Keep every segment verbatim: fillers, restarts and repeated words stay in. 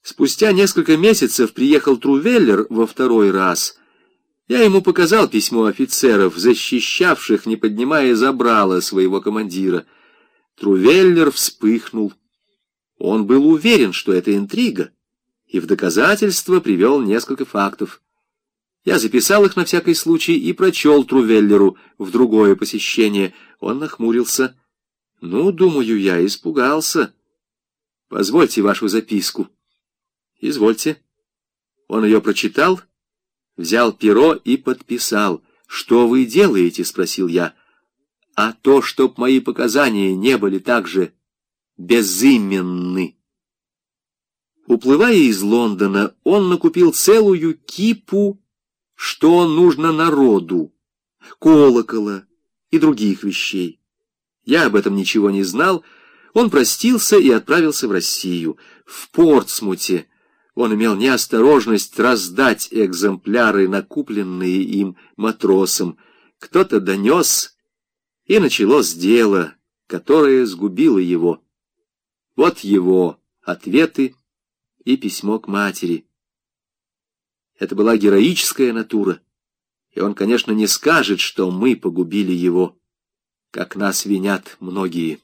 Спустя несколько месяцев приехал Трувеллер во второй раз. Я ему показал письмо офицеров, защищавших, не поднимая забрала своего командира. Трувеллер вспыхнул. Он был уверен, что это интрига, и в доказательство привел несколько фактов. Я записал их на всякий случай и прочел Трувеллеру в другое посещение. Он нахмурился. Ну, думаю, я испугался. Позвольте вашу записку. Извольте. Он ее прочитал, взял перо и подписал. «Что вы делаете?» — спросил я. «А то, чтоб мои показания не были так же безыменны». Уплывая из Лондона, он накупил целую кипу, что нужно народу, колокола и других вещей. Я об этом ничего не знал. Он простился и отправился в Россию. В Портсмуте он имел неосторожность раздать экземпляры, накупленные им матросам. Кто-то донес, и началось дело, которое сгубило его. Вот его ответы и письмо к матери. Это была героическая натура, и он, конечно, не скажет, что мы погубили его, как нас винят многие.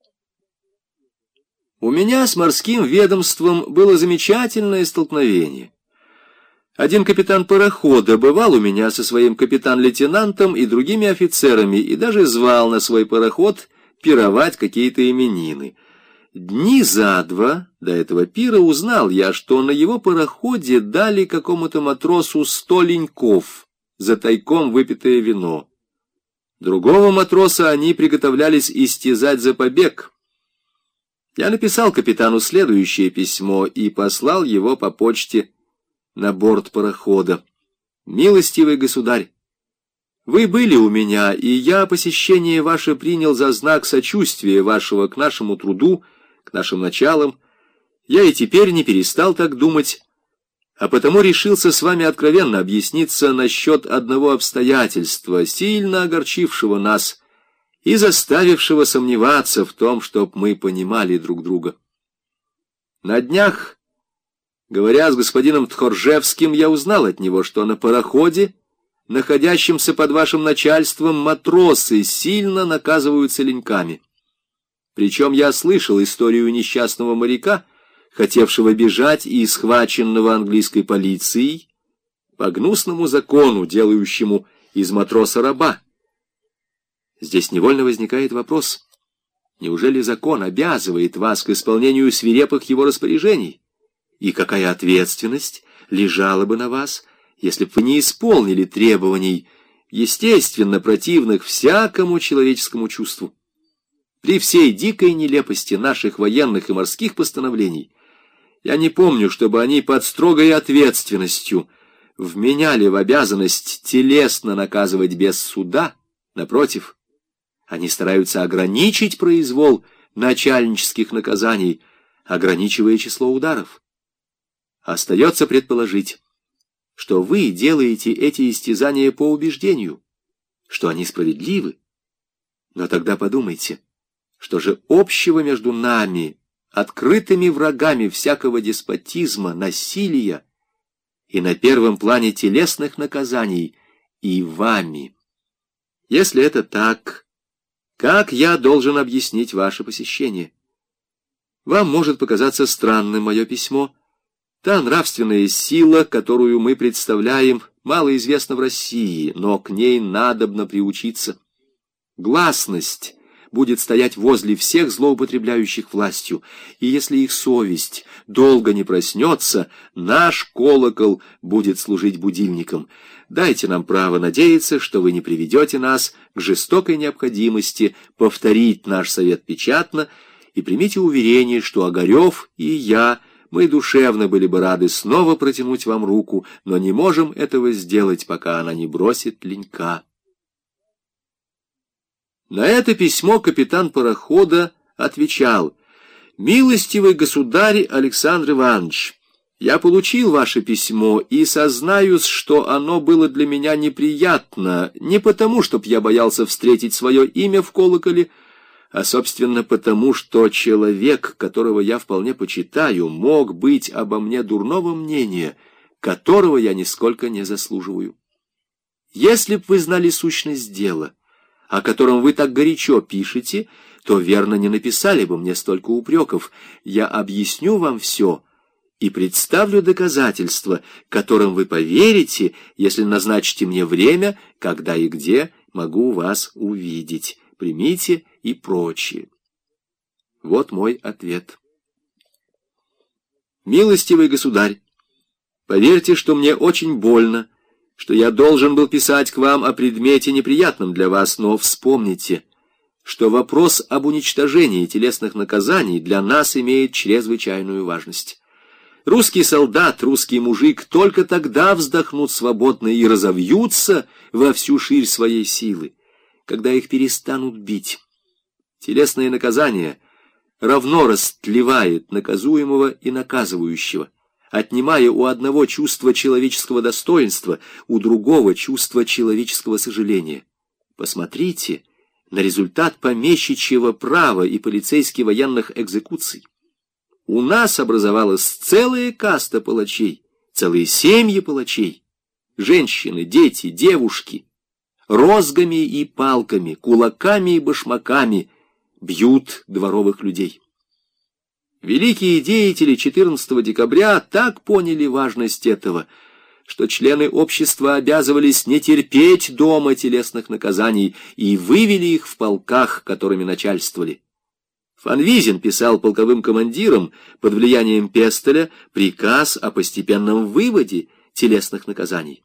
У меня с морским ведомством было замечательное столкновение. Один капитан парохода бывал у меня со своим капитан-лейтенантом и другими офицерами и даже звал на свой пароход пировать какие-то именины. Дни за два до этого пира узнал я, что на его пароходе дали какому-то матросу сто леньков за тайком выпитое вино. Другого матроса они приготовлялись истязать за побег. Я написал капитану следующее письмо и послал его по почте на борт парохода. «Милостивый государь, вы были у меня, и я посещение ваше принял за знак сочувствия вашего к нашему труду, к нашим началам. Я и теперь не перестал так думать, а потому решился с вами откровенно объясниться насчет одного обстоятельства, сильно огорчившего нас и заставившего сомневаться в том, чтоб мы понимали друг друга. На днях, говоря с господином Тхоржевским, я узнал от него, что на пароходе, находящемся под вашим начальством, матросы сильно наказываются леньками. Причем я слышал историю несчастного моряка, хотевшего бежать и схваченного английской полицией по гнусному закону, делающему из матроса раба. Здесь невольно возникает вопрос: неужели закон обязывает вас к исполнению свирепых его распоряжений? И какая ответственность лежала бы на вас, если бы вы не исполнили требований, естественно противных всякому человеческому чувству? При всей дикой нелепости наших военных и морских постановлений я не помню, чтобы они под строгой ответственностью вменяли в обязанность телесно наказывать без суда. Напротив, они стараются ограничить произвол начальнических наказаний, ограничивая число ударов. Остается предположить, что вы делаете эти истязания по убеждению, что они справедливы. Но тогда подумайте, что же общего между нами, открытыми врагами всякого деспотизма, насилия и на первом плане телесных наказаний, и вами? Если это так, как я должен объяснить ваше посещение? Вам может показаться странным мое письмо. Та нравственная сила, которую мы представляем, мало известна в России, но к ней надобно приучиться. Гласность будет стоять возле всех злоупотребляющих властью, и если их совесть долго не проснется, наш колокол будет служить будильником. Дайте нам право надеяться, что вы не приведете нас к жестокой необходимости повторить наш совет печатно, и примите уверение, что Огарев и я, мы душевно были бы рады снова протянуть вам руку, но не можем этого сделать, пока она не бросит ленька». На это письмо капитан парохода отвечал: «Милостивый государь Александр Иванович, я получил ваше письмо и сознаюсь, что оно было для меня неприятно, не потому, чтоб я боялся встретить свое имя в колоколе, а, собственно, потому, что человек, которого я вполне почитаю, мог быть обо мне дурного мнения, которого я нисколько не заслуживаю. Если б вы знали сущность дела, о котором вы так горячо пишете, то, верно, не написали бы мне столько упреков. Я объясню вам все и представлю доказательства, которым вы поверите, если назначите мне время, когда и где могу вас увидеть. Примите и прочее. Вот мой ответ. Милостивый государь, поверьте, что мне очень больно, что я должен был писать к вам о предмете неприятном для вас, но вспомните, что вопрос об уничтожении телесных наказаний для нас имеет чрезвычайную важность. Русский солдат, русский мужик только тогда вздохнут свободно и разовьются во всю ширь своей силы, когда их перестанут бить. Телесное наказание равно растлевает наказуемого и наказывающего, отнимая у одного чувство человеческого достоинства, у другого чувство человеческого сожаления. Посмотрите на результат помещичьего права и полицейски-военных экзекуций. У нас образовалась целая каста палачей, целые семьи палачей, женщины, дети, девушки, розгами и палками, кулаками и башмаками бьют дворовых людей. Великие деятели четырнадцатого декабря так поняли важность этого, что члены общества обязывались не терпеть дома телесных наказаний и вывели их в полках, которыми начальствовали. Фанвизин писал полковым командирам под влиянием Пестеля приказ о постепенном выводе телесных наказаний.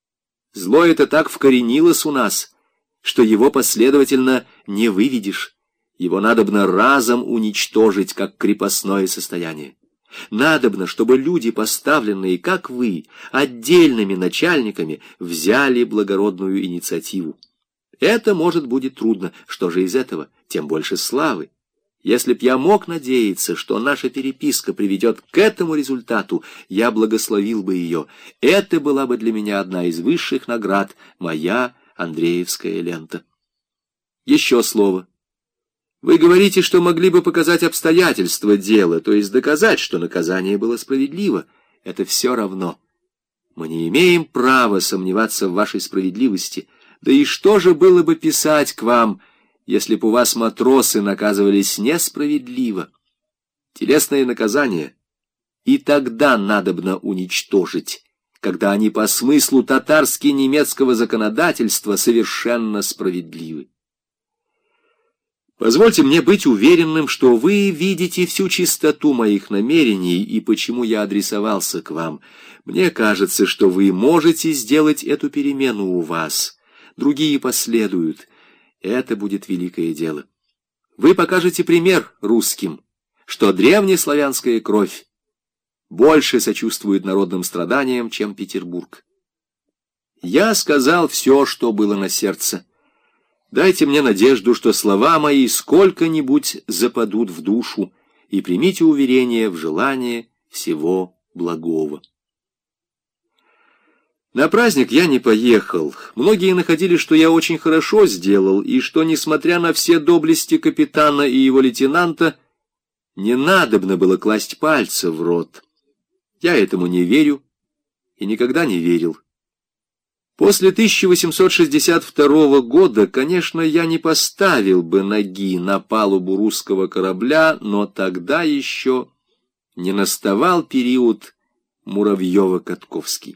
Зло это так вкоренилось у нас, что его последовательно не выведешь. Его надобно разом уничтожить, как крепостное состояние. Надобно, чтобы люди, поставленные, как вы, отдельными начальниками, взяли благородную инициативу. Это, может, будет трудно. Что же из этого? Тем больше славы. Если б я мог надеяться, что наша переписка приведет к этому результату, я благословил бы ее. Это была бы для меня одна из высших наград, моя Андреевская лента. Еще слово. Вы говорите, что могли бы показать обстоятельства дела, то есть доказать, что наказание было справедливо. Это все равно. Мы не имеем права сомневаться в вашей справедливости. Да и что же было бы писать к вам, если б у вас матросы наказывались несправедливо? Телесные наказания и тогда надобно уничтожить, когда они по смыслу татарски-немецкого законодательства совершенно справедливы. Позвольте мне быть уверенным, что вы видите всю чистоту моих намерений и почему я адресовался к вам. Мне кажется, что вы можете сделать эту перемену у вас. Другие последуют. Это будет великое дело. Вы покажете пример русским, что древнеславянская кровь больше сочувствует народным страданиям, чем Петербург. Я сказал все, что было на сердце. Дайте мне надежду, что слова мои сколько-нибудь западут в душу, и примите уверение в желание всего благого. На праздник я не поехал. Многие находили, что я очень хорошо сделал, и что, несмотря на все доблести капитана и его лейтенанта, не надобно было класть пальца в рот. Я этому не верю и никогда не верил. После тысяча восемьсот шестьдесят второго года, конечно, я не поставил бы ноги на палубу русского корабля, но тогда еще не наставал период Муравьева-Катковский.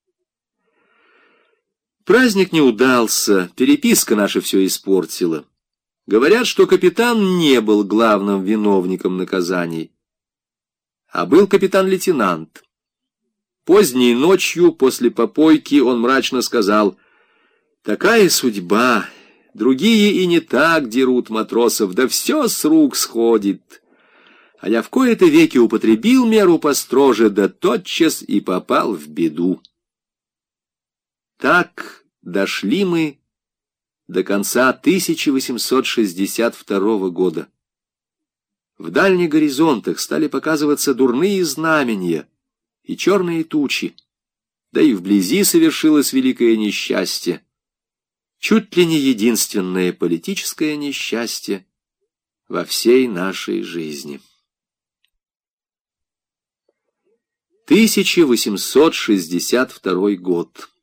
Праздник не удался, переписка наша все испортила. Говорят, что капитан не был главным виновником наказаний, а был капитан-лейтенант. Поздней ночью, после попойки, он мрачно сказал: «Такая судьба, другие и не так дерут матросов, да все с рук сходит. А я в кои-то веки употребил меру построже, да тотчас и попал в беду». Так дошли мы до конца тысяча восемьсот шестьдесят второго года. В дальних горизонтах стали показываться дурные знамения и черные тучи, да и вблизи совершилось великое несчастье, чуть ли не единственное политическое несчастье во всей нашей жизни. тысяча восемьсот шестьдесят второй год.